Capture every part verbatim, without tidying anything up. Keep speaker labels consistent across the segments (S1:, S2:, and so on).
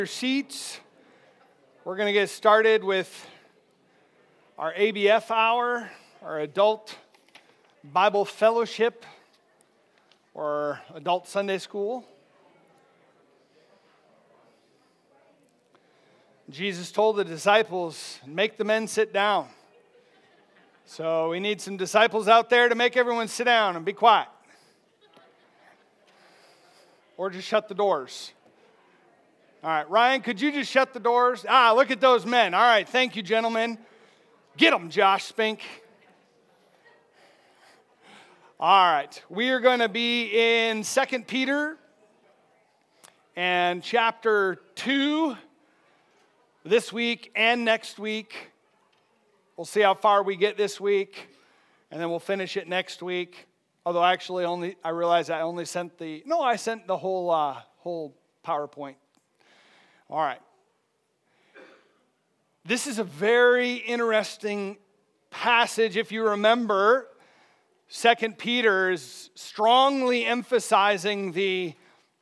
S1: Your seats. We're going to get started with our A B F hour, our adult Bible fellowship, or adult Sunday school. Jesus told the disciples, make the men sit down. So we need some disciples out there to make everyone sit down and be quiet. Or just shut the doors. All right, Ryan, could you just shut the doors? Ah, look at those men. All right, thank you, gentlemen. Get them, Josh Spink. All right, we are going to be in Second Peter and chapter two this week and next week. We'll see how far we get this week, and then we'll finish it next week. Although actually, only I realized I only sent the no, I sent the whole uh, whole PowerPoint. All right. This is a very interesting passage. If you remember, Second Peter is strongly emphasizing the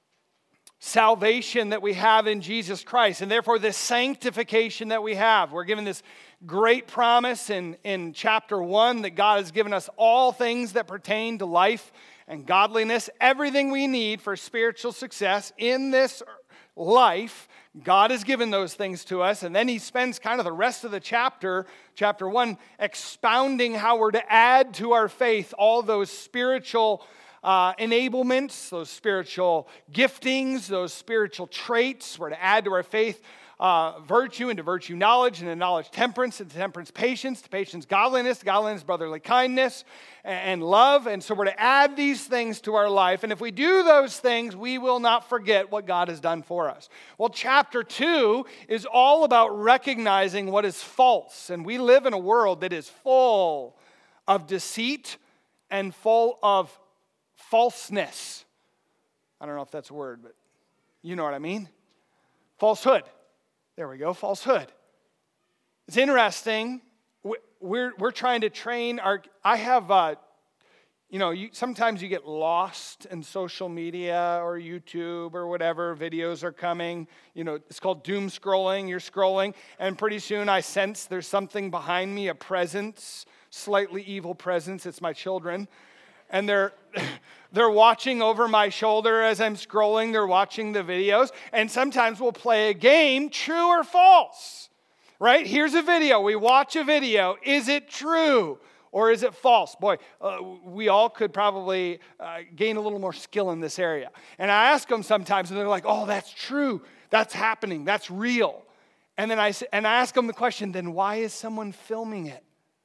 S1: salvation that we have in Jesus Christ, and therefore the sanctification that we have. We're given this great promise in, in chapter one that God has given us all things that pertain to life and godliness, everything we need for spiritual success in this life. God has given those things to us, and then he spends kind of the rest of the chapter, chapter one, expounding how we're to add to our faith all those spiritual uh, enablements, those spiritual giftings, those spiritual traits. We're to add to our faith uh, virtue, and to virtue knowledge, and to knowledge temperance, and to temperance patience, to patience godliness, to godliness brotherly kindness, and love. And so we're to add these things to our life. And if we do those things, we will not forget what God has done for us. Well, chapter two is all about recognizing what is false. And we live in a world that is full of deceit and full of falseness. I don't know if that's a word, but you know what I mean. Falsehood. There we go, falsehood. It's interesting. We're we're trying to train our. I have, uh, you know, you, sometimes you get lost in social media or YouTube or whatever. Videos are coming. You know, it's called doom scrolling. You're scrolling, and pretty soon I sense there's something behind me, a presence, slightly evil presence. It's my children, and they're they're watching over my shoulder as I'm scrolling. They're watching the videos, and sometimes we'll play a game, true or false. Right? Here's a video. We watch a video. Is it true or is it false? Boy, uh, we all could probably uh, gain a little more skill in this area. And I ask them sometimes, and they're like, oh, that's true. That's happening. That's real. And then I, and I ask them the question, then why is someone filming it?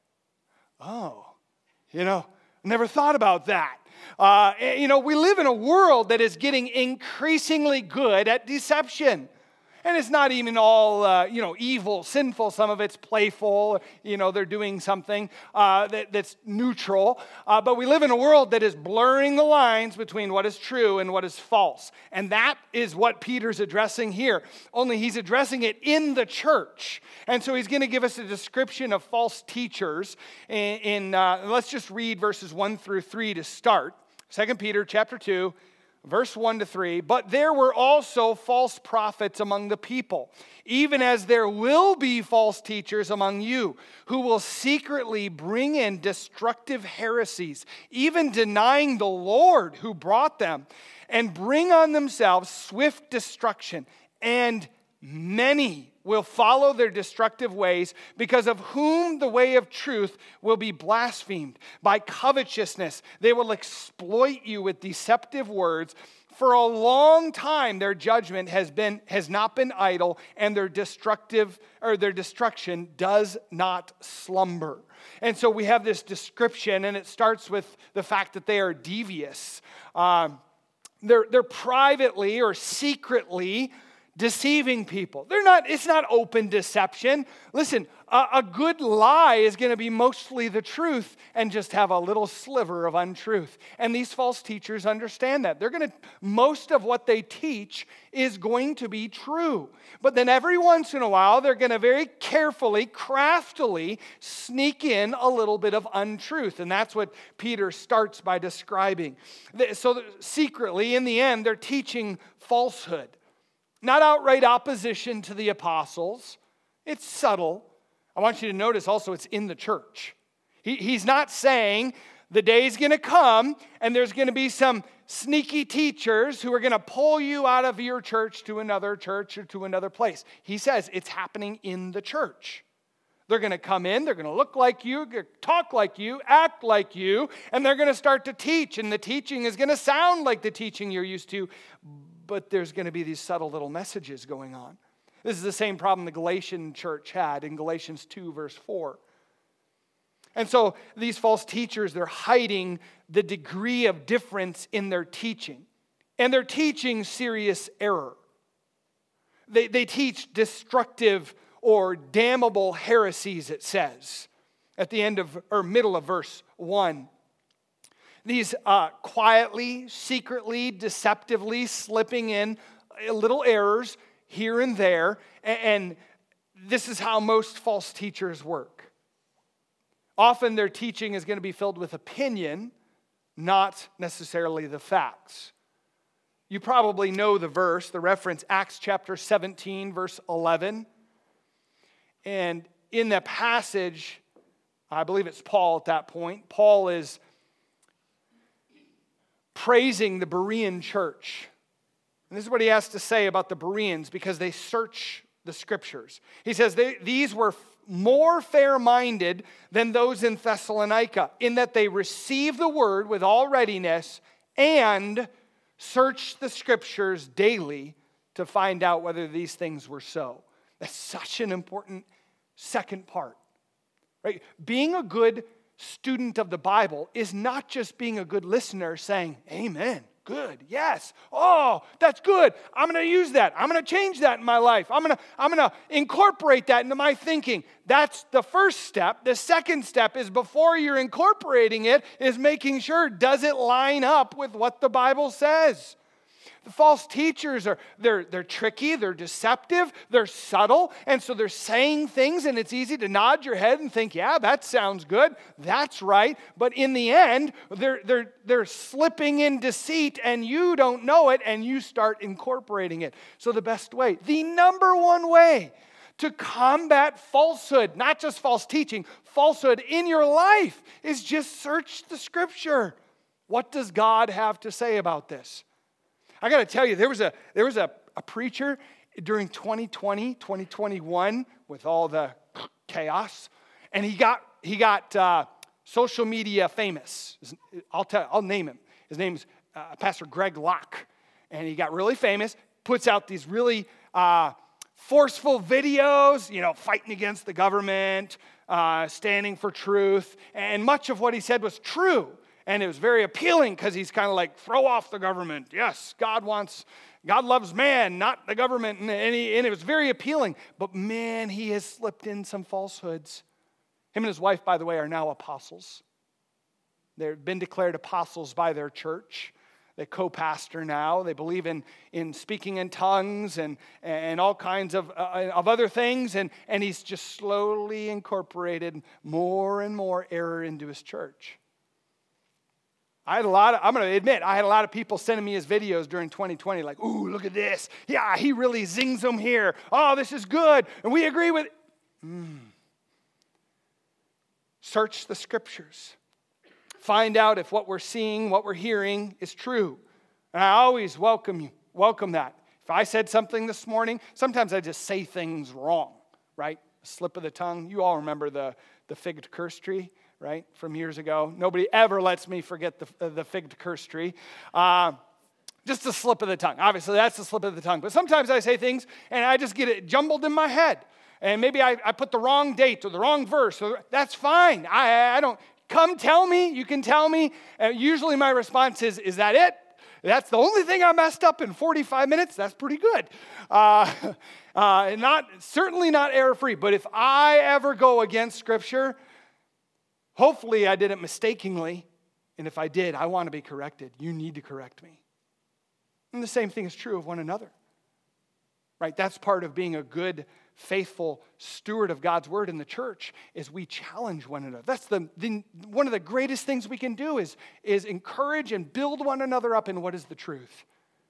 S1: Oh, you know, never thought about that. Uh, you know, we live in a world that is getting increasingly good at deception. And it's not even all, uh, you know, evil, sinful. Some of it's playful. You know, they're doing something uh, that, that's neutral. Uh, but we live in a world that is blurring the lines between what is true and what is false. And that is what Peter's addressing here. Only he's addressing it in the church. And so he's going to give us a description of false teachers. In, in uh, let's just read verses one through three to start. Second Peter chapter two. Verse one to three, but there were also false prophets among the people, even as there will be false teachers among you, who will secretly bring in destructive heresies, even denying the Lord who brought them, and bring on themselves swift destruction. And many will follow their destructive ways, because of whom the way of truth will be blasphemed. By covetousness, they will exploit you with deceptive words. For a long time, their judgment has been has not been idle, and their destructive or their destruction does not slumber. And so we have this description, and it starts with the fact that they are devious. Um, they're they're privately or secretly deceiving people. They're not, it's not open deception. Listen, a, a good lie is going to be mostly the truth and just have a little sliver of untruth. And these false teachers understand that. They're going to, most of what they teach is going to be true. But then every once in a while, they're going to very carefully, craftily sneak in a little bit of untruth. And that's what Peter starts by describing. So secretly, in the end, they're teaching falsehood. not outright opposition to the apostles. It's subtle. I want you to notice also it's in the church. He, he's not saying the day's going to come and there's going to be some sneaky teachers who are going to pull you out of your church to another church or to another place. He says it's happening in the church. They're going to come in, they're going to look like you, talk like you, act like you, and they're going to start to teach, and the teaching is going to sound like the teaching you're used to, but there's going to be these subtle little messages going on. This is the same problem the Galatian church had in Galatians two, verse four. And so these false teachers, they're hiding the degree of difference in their teaching. And they're teaching serious error. They, they teach destructive or damnable heresies, it says, at the end of, or middle of verse one. These uh, quietly, secretly, deceptively slipping in little errors here and there. And this is how most false teachers work. Often their teaching is going to be filled with opinion, not necessarily the facts. You probably know the verse, the reference, Acts chapter seventeen, verse eleven. And in that passage, I believe it's Paul at that point, Paul is praising the Berean church. And this is what he has to say about the Bereans, because they search the scriptures. He says, they, these were more fair-minded than those in Thessalonica, in that they received the word with all readiness and searched the scriptures daily to find out whether these things were so. That's such an important second part, right? Being a good student of the Bible is not just being a good listener saying, amen, good, yes, oh, that's good. I'm going to use that. I'm going to change that in my life. I'm going to I'm going to incorporate that into my thinking. That's the first step. The second step is, before you're incorporating it, is making sure, does it line up with what the Bible says? The false teachers are, they're, they're tricky, they're deceptive, they're subtle, and so they're saying things, and it's easy to nod your head and think, yeah, that sounds good, that's right, but in the end, they're, they're, they're slipping in deceit, and you don't know it, and you start incorporating it. So the best way, the number one way to combat falsehood, not just false teaching, falsehood in your life, is just search the Scripture. What does God have to say about this? I got to tell you, there was a there was a, a preacher during twenty twenty, twenty twenty-one with all the chaos, and he got he got uh, social media famous. I'll tell I'll name him. His name's uh, Pastor Greg Locke, and he got really famous. Puts out these really uh, forceful videos, you know, fighting against the government, uh, standing for truth, and much of what he said was true. And it was very appealing because he's kind of like, throw off the government. Yes, God wants, God loves man, not the government. And, and, he, and it was very appealing. But man, he has slipped in some falsehoods. Him and his wife, by the way, are now apostles. They've been declared apostles by their church. They co-pastor now. They believe in, in speaking in tongues and, and all kinds of, uh, of other things. And, and he's just slowly incorporated more and more error into his church. I had a lot of, I'm going to admit, I had a lot of people sending me his videos during twenty twenty, like, ooh, look at this. Yeah, he really zings them here. Oh, this is good. And we agree with it. Mm. Search the scriptures. Find out if what we're seeing, what we're hearing is true. And I always welcome you, welcome that. If I said something this morning, sometimes I just say things wrong, right? A slip of the tongue. You all remember the, the fig curse tree, right, from years ago. Nobody ever lets me forget the, the fig curse tree. Uh, just a slip of the tongue. Obviously, that's a slip of the tongue. But sometimes I say things, and I just get it jumbled in my head. And maybe I, I put the wrong date or the wrong verse. Or, that's fine. I, I don't, come tell me. You can tell me. And usually my response is, is that it? That's the only thing I messed up in forty-five minutes? That's pretty good. Uh, uh, not certainly not error-free. But if I ever go against Scripture, hopefully I did it mistakenly, and if I did, I want to be corrected. You need to correct me. And the same thing is true of one another, right? That's part of being a good, faithful steward of God's word in the church, is we challenge one another. That's the, the one of the greatest things we can do is, is encourage and build one another up in what is the truth.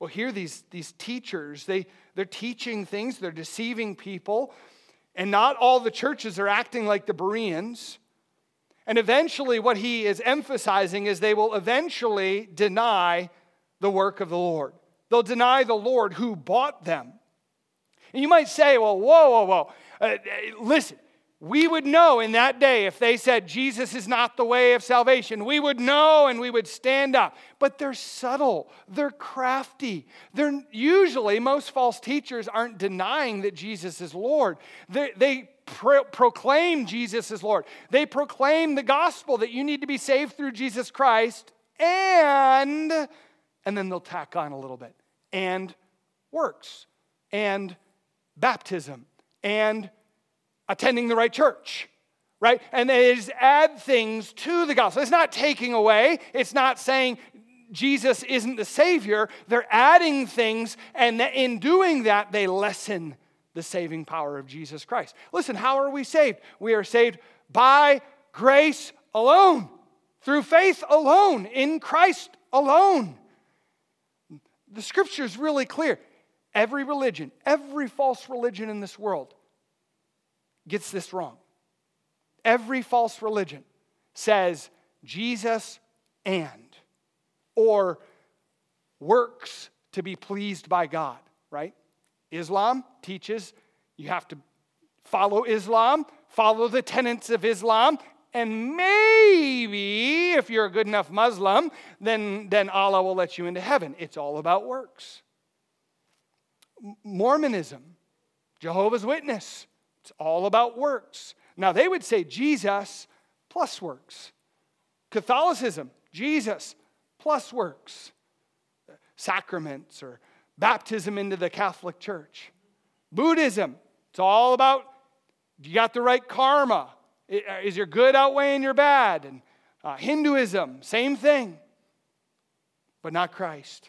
S1: Well, here these, these teachers, they, they're teaching things, they're deceiving people, and not all the churches are acting like the Bereans. And eventually what he is emphasizing is they will eventually deny the work of the Lord. They'll deny the Lord who bought them. And you might say, well, whoa, whoa, whoa. Uh, listen, we would know in that day if they said Jesus is not the way of salvation. We would know and we would stand up. But they're subtle. They're crafty. They're usually, most false teachers aren't denying that Jesus is Lord. They, they pro- proclaim Jesus is Lord. They proclaim the gospel that you need to be saved through Jesus Christ, and, and then they'll tack on a little bit. And works. And baptism. And attending the right church, right? And they just add things to the gospel. It's not taking away. It's not saying Jesus isn't the Savior. They're adding things, and in doing that, they lessen the saving power of Jesus Christ. Listen, how are we saved? We are saved by grace alone, through faith alone, in Christ alone. The Scripture is really clear. Every religion, every false religion in this world gets this wrong. Every false religion says Jesus and, or works to be pleased by God, right? Islam teaches you have to follow Islam, follow the tenets of Islam, and maybe if you're a good enough Muslim, then, then Allah will let you into heaven. It's all about works. Mormonism, Jehovah's Witness, it's all about works. Now, they would say Jesus plus works. Catholicism, Jesus plus works. Sacraments or baptism into the Catholic Church. Buddhism, it's all about, you got the right karma. Is your good outweighing your bad? And uh, Hinduism, same thing. But not Christ.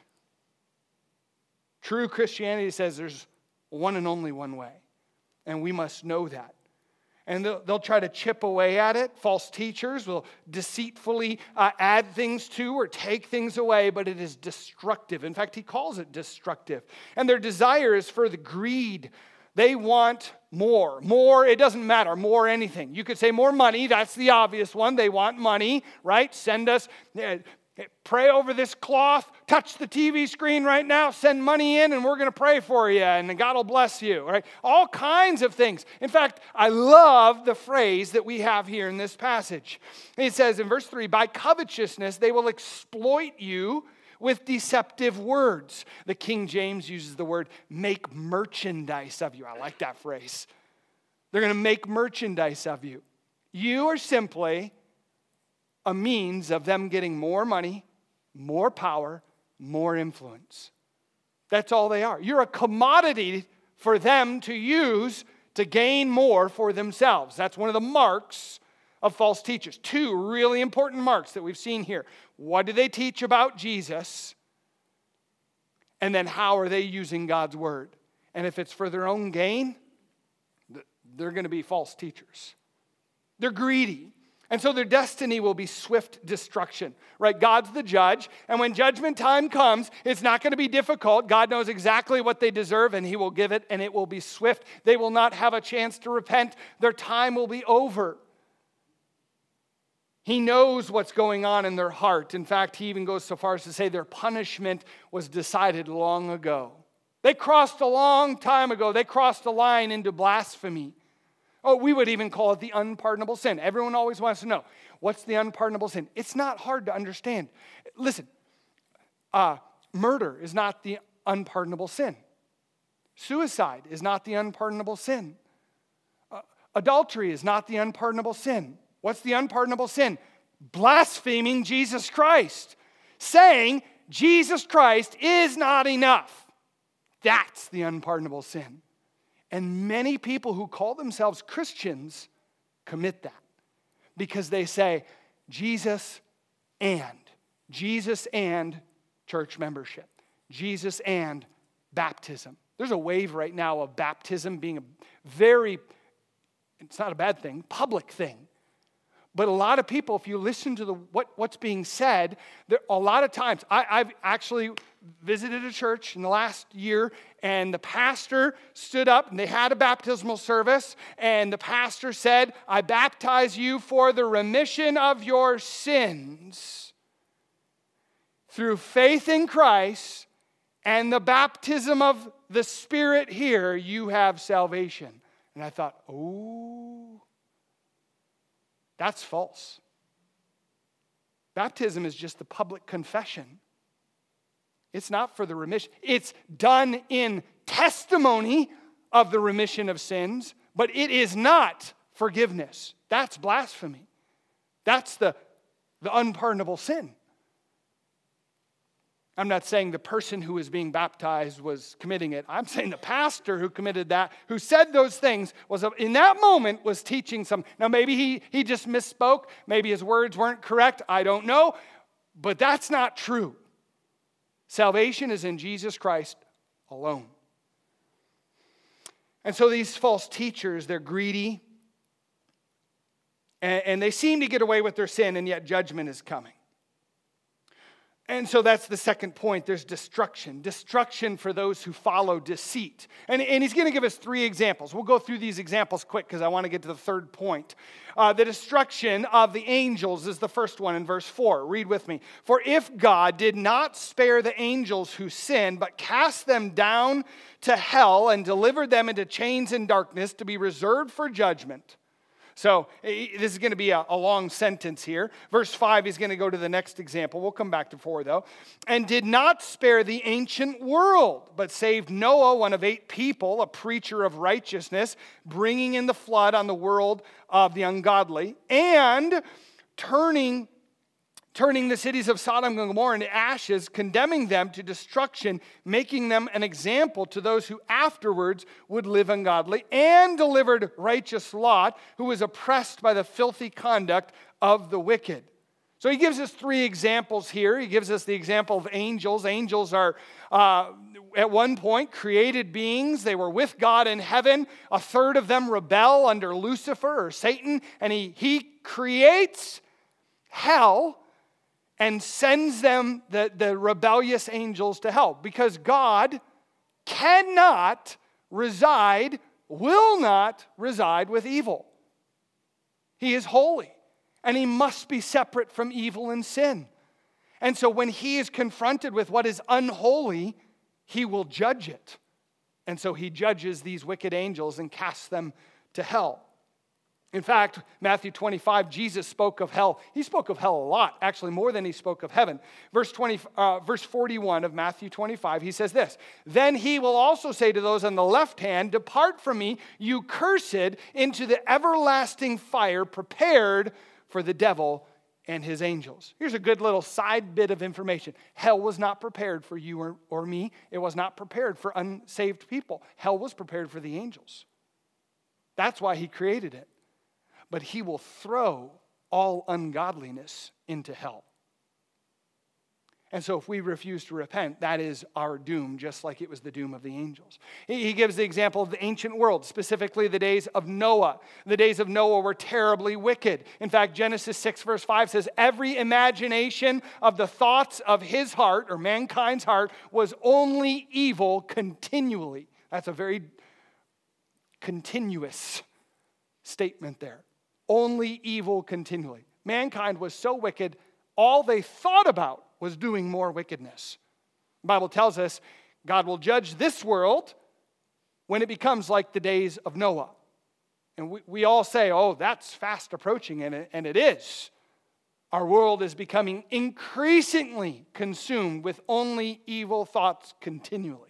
S1: True Christianity says there's one and only one way. And we must know that. And they'll, they'll try to chip away at it. False teachers will deceitfully uh, add things to or take things away, but it is destructive. In fact, he calls it destructive. And their desire is for the greed. They want more. More, it doesn't matter. More anything. You could say more money. That's the obvious one. They want money, right? Send us... Uh, Pray over this cloth, touch the T V screen right now, send money in, and we're going to pray for you, and God will bless you. Right? All kinds of things. In fact, I love the phrase that we have here in this passage. It says in verse three, by covetousness they will exploit you with deceptive words. The King James uses the word make merchandise of you. I like that phrase. They're going to make merchandise of you. You are simply a means of them getting more money, more power, more influence. That's all they are. You're a commodity for them to use to gain more for themselves. That's one of the marks of false teachers. Two really important marks that we've seen here. What do they teach about Jesus? And then how are they using God's word? And if it's for their own gain, they're going to be false teachers. They're greedy. And so their destiny will be swift destruction, right? God's the judge, and when judgment time comes, it's not going to be difficult. God knows exactly what they deserve, and he will give it, and it will be swift. They will not have a chance to repent. Their time will be over. He knows what's going on in their heart. In fact, he even goes so far as to say their punishment was decided long ago. They crossed a long time ago. They crossed a line into blasphemy. Oh, we would even call it the unpardonable sin. Everyone always wants to know, what's the unpardonable sin? It's not hard to understand. Listen, uh, murder is not the unpardonable sin. Suicide is not the unpardonable sin. Uh, adultery is not the unpardonable sin. What's the unpardonable sin? Blaspheming Jesus Christ. Saying Jesus Christ is not enough. That's the unpardonable sin. And many people who call themselves Christians commit that because they say Jesus and, Jesus and church membership, Jesus and baptism. There's a wave right now of baptism being a very, it's not a bad thing, public thing. But a lot of people, if you listen to the what, what's being said, there, a lot of times, I, I've actually visited a church in the last year, and the pastor stood up, and they had a baptismal service, and the pastor said, I baptize you for the remission of your sins through faith in Christ and the baptism of the Spirit here, you have salvation. And I thought, oh, that's false. Baptism is just the public confession. It's not for the remission. It's done in testimony of the remission of sins, but it is not forgiveness. That's blasphemy. That's the, the unpardonable sin. I'm not saying the person who was being baptized was committing it. I'm saying the pastor who committed that, who said those things, was in that moment was teaching some. Now maybe he, he just misspoke. Maybe his words weren't correct. I don't know. But that's not true. Salvation is in Jesus Christ alone. And so these false teachers, they're greedy. And, and they seem to get away with their sin, and yet judgment is coming. And so that's the second point. There's destruction. Destruction for those who follow deceit. And, and he's going to give us three examples. We'll go through these examples quick because I want to get to the third point. Uh, the destruction of the angels is the first one in verse four. Read with me. For if God did not spare the angels who sinned, but cast them down to hell and delivered them into chains and darkness to be reserved for judgment. So this is going to be a, a long sentence here. Verse five, he's going to go to the next example. We'll come back to four, though. And did not spare the ancient world, but saved Noah, one of eight people, a preacher of righteousness, bringing in the flood on the world of the ungodly, and turning turning the cities of Sodom and Gomorrah into ashes, condemning them to destruction, making them an example to those who afterwards would live ungodly, and delivered righteous Lot, who was oppressed by the filthy conduct of the wicked. So he gives us three examples here. He gives us the example of angels. Angels are, uh, at one point, created beings. They were with God in heaven. A third of them rebel under Lucifer or Satan, and he, he creates hell and sends them, the, the rebellious angels, to hell. Because God cannot reside, will not reside with evil. He is holy, and he must be separate from evil and sin. And so when he is confronted with what is unholy, he will judge it. And so he judges these wicked angels and casts them to hell. In fact, Matthew twenty-five, Jesus spoke of hell. He spoke of hell a lot, actually more than he spoke of heaven. Verse twenty, uh, verse forty-one of Matthew twenty-five, he says this, then he will also say to those on the left hand, depart from me, you cursed, into the everlasting fire prepared for the devil and his angels. Here's a good little side bit of information. Hell was not prepared for you or, or me. It was not prepared for unsaved people. Hell was prepared for the angels. That's why he created it. But he will throw all ungodliness into hell. And so if we refuse to repent, that is our doom, just like it was the doom of the angels. He gives the example of the ancient world, specifically the days of Noah. The days of Noah were terribly wicked. In fact, Genesis six verse five says, every imagination of the thoughts of his heart, or mankind's heart, was only evil continually. That's a very continuous statement there. Only evil continually. Mankind was so wicked, all they thought about was doing more wickedness. The Bible tells us God will judge this world when it becomes like the days of Noah. And we, we all say, oh, that's fast approaching, and it, and it is. Our world is becoming increasingly consumed with only evil thoughts continually.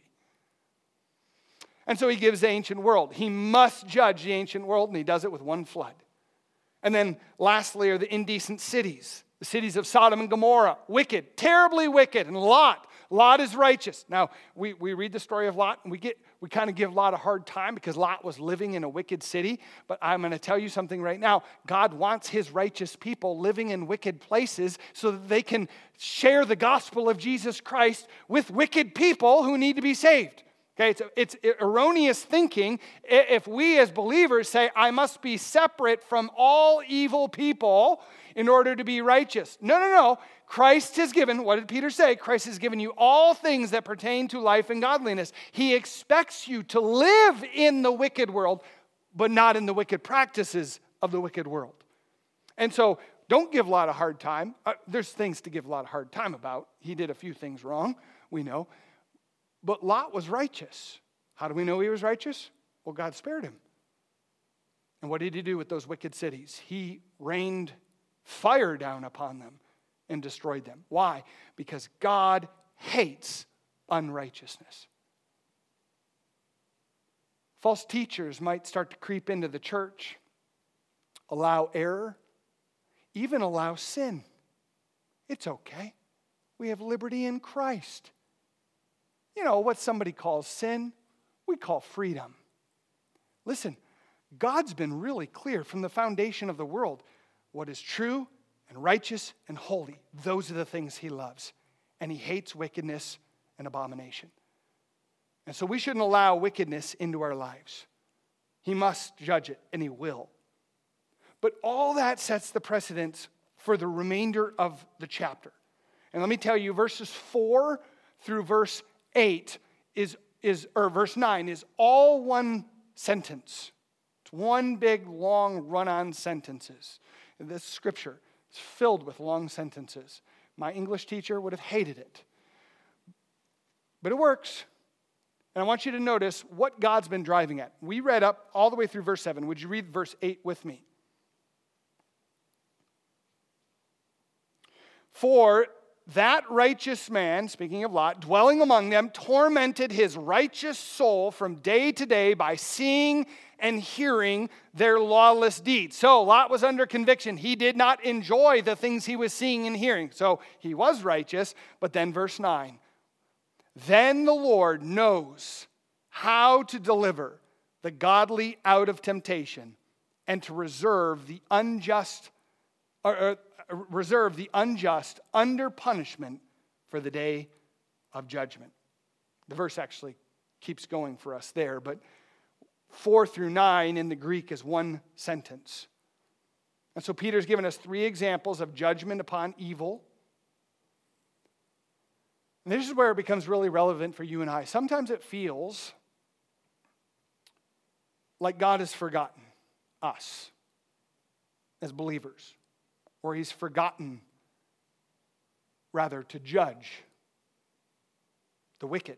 S1: And so he gives the ancient world. He must judge the ancient world, and he does it with one flood. And then lastly are the indecent cities. The cities of Sodom and Gomorrah, wicked, terribly wicked. And Lot, Lot is righteous. Now, we, we read the story of Lot, and we get we kind of give Lot a hard time because Lot was living in a wicked city. But I'm going to tell you something right now. God wants his righteous people living in wicked places so that they can share the gospel of Jesus Christ with wicked people who need to be saved. Okay, it's, it's erroneous thinking if we as believers say, I must be separate from all evil people in order to be righteous. No, no, no. Christ has given, what did Peter say? Christ has given you all things that pertain to life and godliness. He expects you to live in the wicked world, but not in the wicked practices of the wicked world. And so don't give Lot a hard time. Uh, there's things to give Lot a hard time about. He did a few things wrong, we know. But Lot was righteous. How do we know he was righteous? Well, God spared him. And what did he do with those wicked cities? He rained fire down upon them and destroyed them. Why? Because God hates unrighteousness. False teachers might start to creep into the church, allow error, even allow sin. It's okay. We have liberty in Christ. You know, what somebody calls sin, we call freedom. Listen, God's been really clear from the foundation of the world. What is true and righteous and holy, those are the things he loves. And he hates wickedness and abomination. And so we shouldn't allow wickedness into our lives. He must judge it, and he will. But all that sets the precedence for the remainder of the chapter. And let me tell you, verses four through verse eight is, is or verse nine is all one sentence. It's one big, long, run-on sentences. And this scripture is filled with long sentences. My English teacher would have hated it. But it works. And I want you to notice what God's been driving at. We read up all the way through verse seven. Would you read verse eight with me? For that righteous man, speaking of Lot, dwelling among them, tormented his righteous soul from day to day by seeing and hearing their lawless deeds. So Lot was under conviction. He did not enjoy the things he was seeing and hearing. So he was righteous. But then verse nine. Then the Lord knows how to deliver the godly out of temptation and to reserve the unjust, or, or reserve the unjust under punishment for the day of judgment. The verse actually keeps going for us there, but four through nine in the Greek is one sentence. And so Peter's given us three examples of judgment upon evil. And this is where it becomes really relevant for you and I. Sometimes it feels like God has forgotten us as believers, or he's forgotten, rather, to judge the wicked.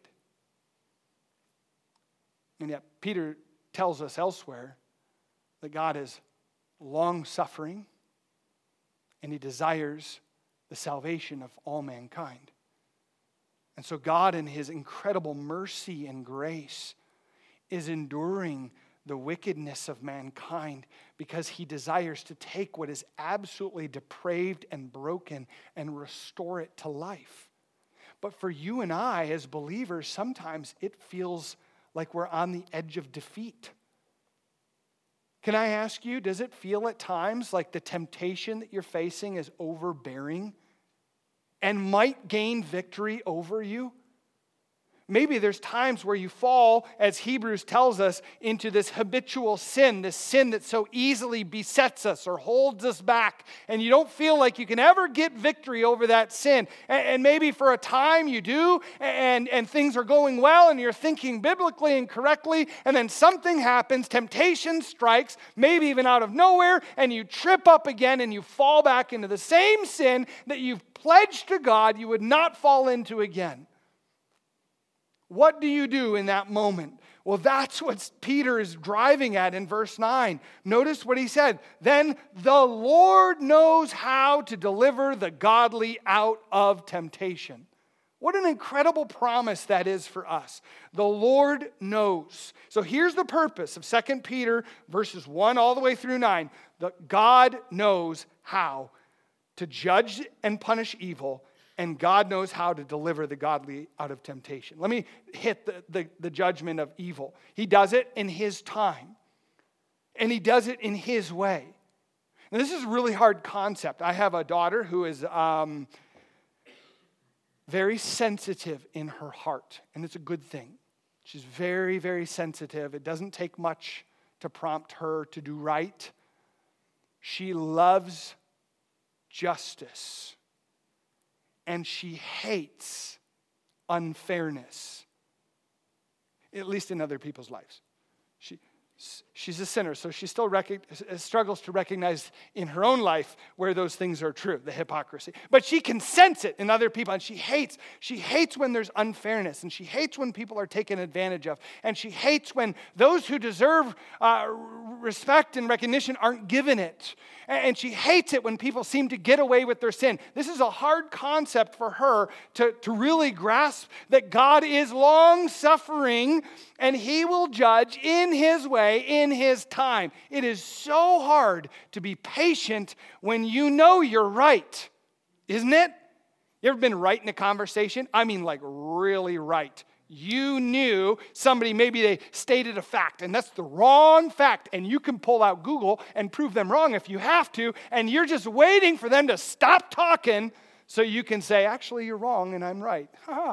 S1: And yet Peter tells us elsewhere that God is long-suffering and he desires the salvation of all mankind. And so God, in his incredible mercy and grace, is enduring the wickedness of mankind because he desires to take what is absolutely depraved and broken and restore it to life. But for you and I as believers, sometimes it feels like we're on the edge of defeat. Can I ask you, does it feel at times like the temptation that you're facing is overbearing and might gain victory over you? Maybe there's times where you fall, as Hebrews tells us, into this habitual sin, this sin that so easily besets us or holds us back, and you don't feel like you can ever get victory over that sin. And maybe for a time you do, and, and things are going well, and you're thinking biblically and correctly, and then something happens, temptation strikes, maybe even out of nowhere, and you trip up again, and you fall back into the same sin that you've pledged to God you would not fall into again. What do you do in that moment? Well, that's what Peter is driving at in verse nine. Notice what he said. Then the Lord knows how to deliver the godly out of temptation. What an incredible promise that is for us. The Lord knows. So here's the purpose of Second Peter verses one all the way through nine. That God knows how to judge and punish evil, and God knows how to deliver the godly out of temptation. Let me hit the, the, the judgment of evil. He does it in his time. And he does it in his way. And this is a really hard concept. I have a daughter who is um, very sensitive in her heart. And it's a good thing. She's very, very sensitive. It doesn't take much to prompt her to do right. She loves justice. and she hates unfairness, at least in other people's lives. She, she's a sinner, so she still rec- struggles to recognize in her own life where those things are true, the hypocrisy. But she can sense it in other people, and she hates. She hates when there's unfairness, and she hates when people are taken advantage of, and she hates when those who deserve uh, respect and recognition aren't given it. And she hates it when people seem to get away with their sin. This is a hard concept for her to, to really grasp, that God is long-suffering and he will judge in his way, in his time. It is so hard to be patient when you know you're right, isn't it? You ever been right in a conversation? I mean like really right. You knew somebody, maybe they stated a fact, and that's the wrong fact, and you can pull out Google and prove them wrong if you have to, and you're just waiting for them to stop talking so you can say, actually, you're wrong and I'm right.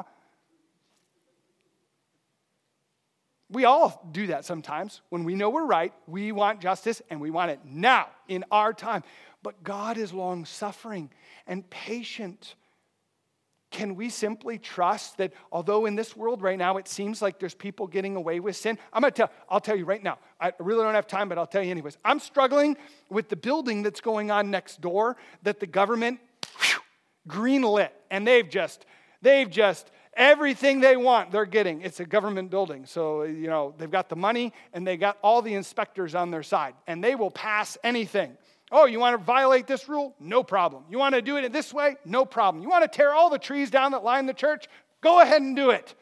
S1: We all do that sometimes. When we know we're right, we want justice, and we want it now, in our time. But God is long-suffering and patient. Can we simply trust that although in this world right now it seems like there's people getting away with sin? I'm going to tell, I'll tell you right now. I really don't have time, but I'll tell you anyways. I'm struggling with the building that's going on next door that the government whew, greenlit. And they've just, they've just, everything they want, they're getting. It's a government building. So, you know, they've got the money and they got all the inspectors on their side. And they will pass anything. Oh, you want to violate this rule? No problem. You want to do it this way? No problem. You want to tear all the trees down that line the church? Go ahead and do it.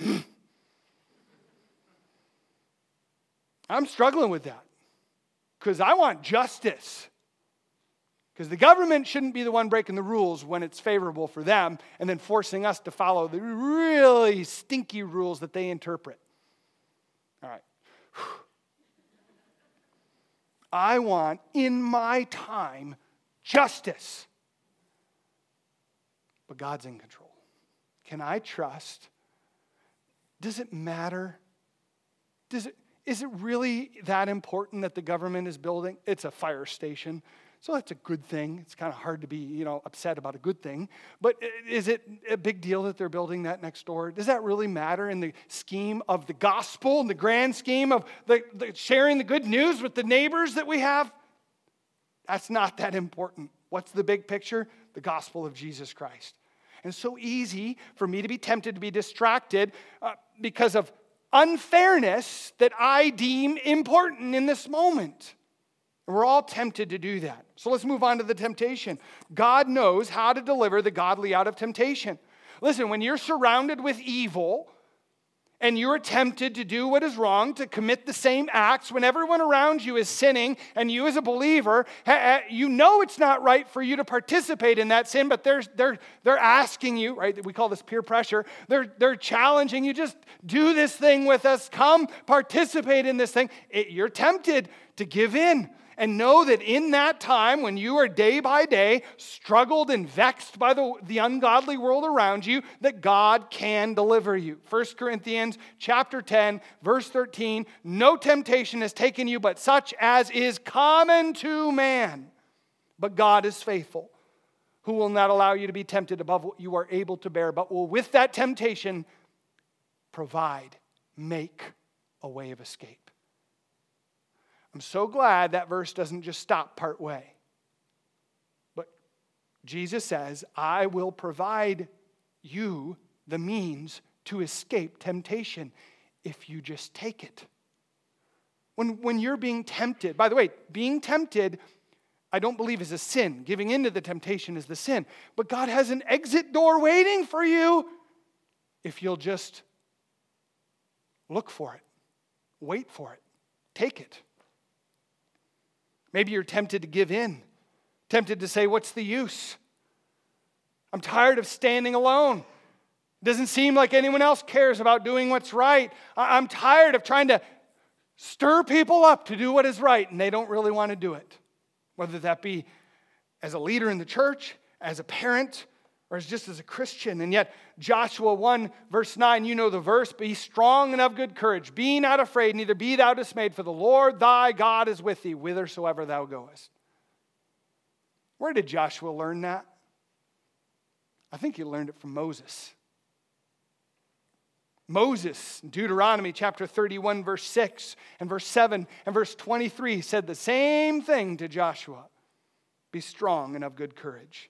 S1: I'm struggling with that because I want justice. Because the government shouldn't be the one breaking the rules when it's favorable for them and then forcing us to follow the really stinky rules that they interpret. All right. I want, in my time, justice. But God's in control. Can I trust? Does it matter? Does it, is it really that important that the government is building? It's a fire station. So that's a good thing. It's kind of hard to be, you know, upset about a good thing. But is it a big deal that they're building that next door? Does that really matter in the scheme of the gospel, in the grand scheme of the, the sharing the good news with the neighbors that we have? That's not that important. What's the big picture? The gospel of Jesus Christ. And it's so easy for me to be tempted to be distracted uh, because of unfairness that I deem important in this moment. And we're all tempted to do that. So let's move on to the temptation. God knows how to deliver the godly out of temptation. Listen, when you're surrounded with evil and you're tempted to do what is wrong, to commit the same acts, when everyone around you is sinning and you as a believer, you know it's not right for you to participate in that sin, but they're, they're, they're asking you, right? We call this peer pressure. They're, they're challenging you, just do this thing with us. Come participate in this thing. It, you're tempted to give in. And know that in that time, when you are day by day struggled and vexed by the, the ungodly world around you, that God can deliver you. First Corinthians chapter ten, verse thirteen, no temptation has taken you but such as is common to man. But God is faithful, who will not allow you to be tempted above what you are able to bear, but will with that temptation provide, make a way of escape. I'm so glad that verse doesn't just stop part way. But Jesus says, I will provide you the means to escape temptation if you just take it. When, when you're being tempted, by the way, being tempted, I don't believe is a sin. Giving into the temptation is the sin. But God has an exit door waiting for you if you'll just look for it, wait for it, take it. Maybe you're tempted to give in, tempted to say, what's the use? I'm tired of standing alone. It doesn't seem like anyone else cares about doing what's right. I'm tired of trying to stir people up to do what is right, and they don't really want to do it. Whether that be as a leader in the church, as a parent, or as just as a Christian. And yet, Joshua one, verse nine, you know the verse, be strong and of good courage. Be not afraid, neither be thou dismayed, for the Lord thy God is with thee, whithersoever thou goest. Where did Joshua learn that? I think he learned it from Moses. Moses, in Deuteronomy chapter thirty-one, verse six and verse seven and verse twenty-three said the same thing to Joshua. Be strong and of good courage.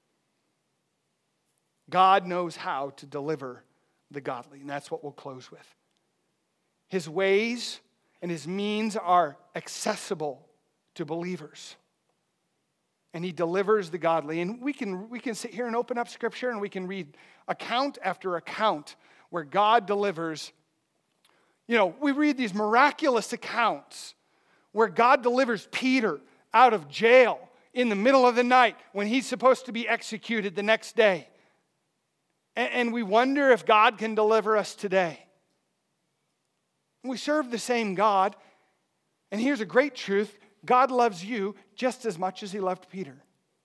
S1: God knows how to deliver the godly, and that's what we'll close with. His ways and his means are accessible to believers. And he delivers the godly. And we can, we can sit here and open up Scripture and we can read account after account where God delivers. You know, we read these miraculous accounts where God delivers Peter out of jail in the middle of the night when he's supposed to be executed the next day. And, and we wonder if God can deliver us today. We serve the same God. And here's a great truth. God loves you just as much as he loved Peter.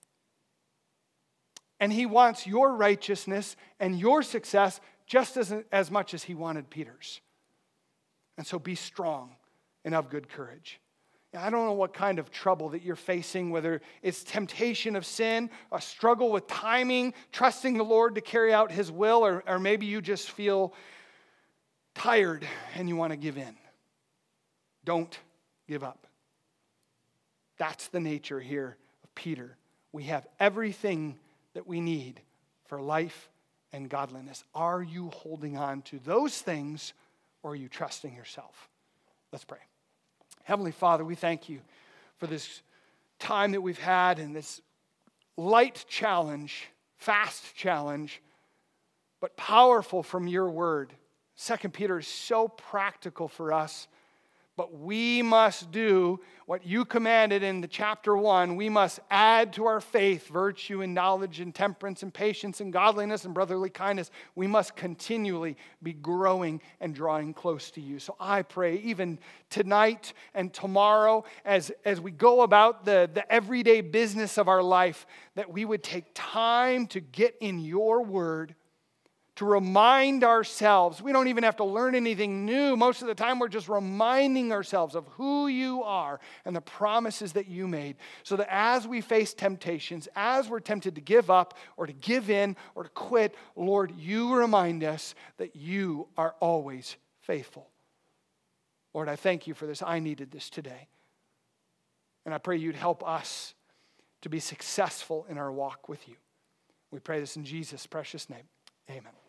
S1: And he wants your righteousness and your success just as, as much as he wanted Peter's. And so be strong and of good courage. Now, I don't know what kind of trouble that you're facing, whether it's temptation of sin, a struggle with timing, trusting the Lord to carry out his will, or, or maybe you just feel tired and you want to give in. Don't give up. That's the nature here of Peter. We have everything that we need for life and godliness. Are you holding on to those things, or are you trusting yourself? Let's pray. Heavenly Father, we thank you for this time that we've had and this light challenge, fast challenge, but powerful from your word. Second Peter is so practical for us. But we must do what you commanded in the chapter one. We must add to our faith virtue and knowledge and temperance and patience and godliness and brotherly kindness. We must continually be growing and drawing close to you. So I pray even tonight and tomorrow as, as we go about the, the everyday business of our life, that we would take time to get in your word, to remind ourselves. We don't even have to learn anything new. Most of the time we're just reminding ourselves of who you are and the promises that you made, so that as we face temptations, as we're tempted to give up or to give in or to quit, Lord, you remind us that you are always faithful. Lord, I thank you for this. I needed this today. And I pray you'd help us to be successful in our walk with you. We pray this in Jesus' precious name. Amen.